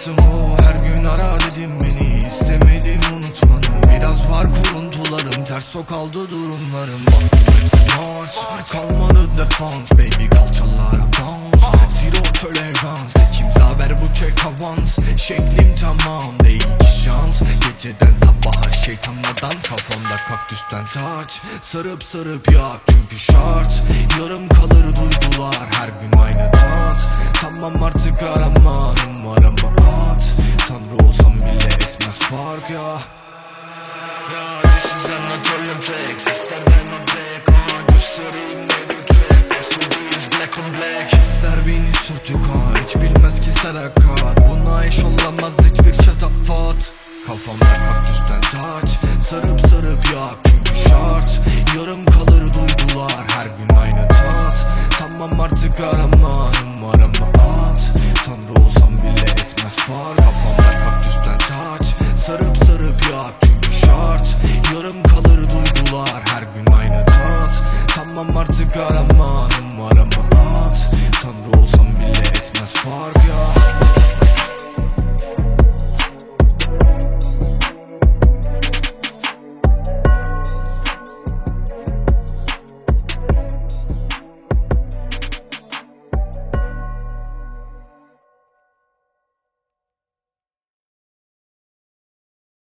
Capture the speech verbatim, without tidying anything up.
yaptım o, her gün ara dedim beni, istemedim unutmanı. Biraz var kuruntularım, ters o kaldı durumlarım. Baktım hepsi maç, kalmadı defans. Baby kalçalara dans, zero tolerans. Seçimse haber bu çek avans. Şeklim tamam değil ki şans. Geceden sabaha şeytanlardan, kafamda kaktüsten taç. Sarıp sarıp yak çünkü şart. Yarım kalır duygular, her gün aynı tat. Tamam artık arama, numaramı at. Tanrı olsam bile etmez fark ya. Ya this is an Olympic, sistem deme black. Aha göstereyim ne bir track, S U V black on black. İster beni suçu ha, hiç bilmez ki sadakat. Buna eş olamaz hiçbir şatafat. Kafamda kaktüsten taç, sarıp sarıp yak çünkü şart. Yarım kalır duygular, her gün aynı tat. Tamam artık arama, numaramı at. Tanrı olsam